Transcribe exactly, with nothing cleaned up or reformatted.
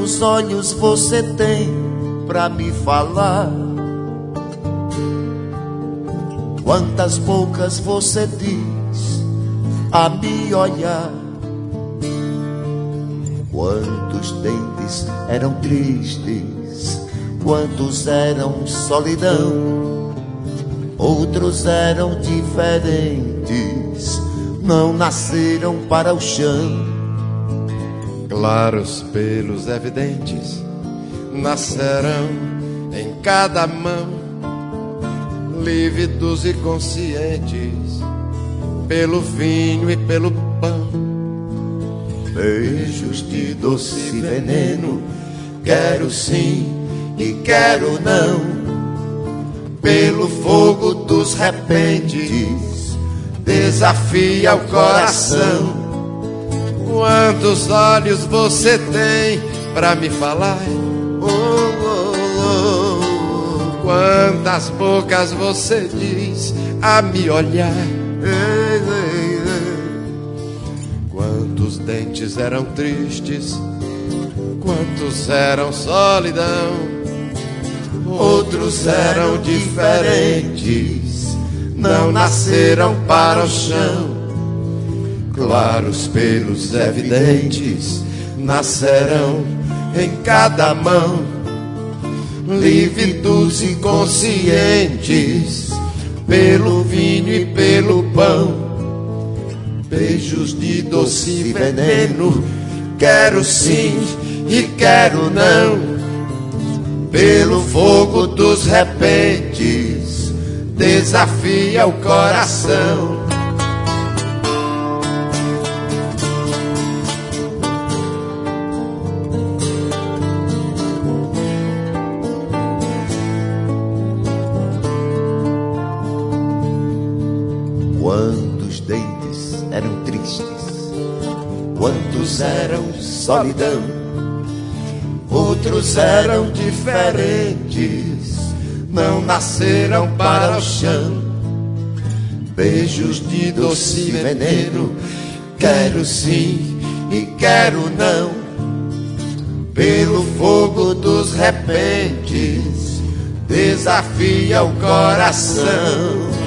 Quantos olhos você tem pra me falar? Quantas bocas você diz a me olhar? Quantos dentes eram tristes, quantos eram solidão, outros eram diferentes, não nasceram para o chão. Claros pelos evidentes nascerão em cada mão, lívidos e conscientes pelo vinho e pelo pão. Beijos de doce veneno, quero sim e quero não, pelo fogo dos repentes, desafia o coração. Quantos olhos você tem pra me falar? Oh, oh, oh. Quantas bocas você diz a me olhar? Ei, ei, ei. Quantos dentes eram tristes, quantos eram solidão, outros eram diferentes, não nasceram para o chão. Claros pelos evidentes nascerão em cada mão, lívidos e conscientes pelo vinho e pelo pão. Beijos de doce veneno, quero sim e quero não, pelo fogo dos repentes, desafia o coração. Quantos dentes eram tristes, quantos eram solidão, outros eram diferentes, não nasceram para o chão. Beijos de doce veneno, quero sim e quero não, pelo fogo dos repentes, desafia o coração.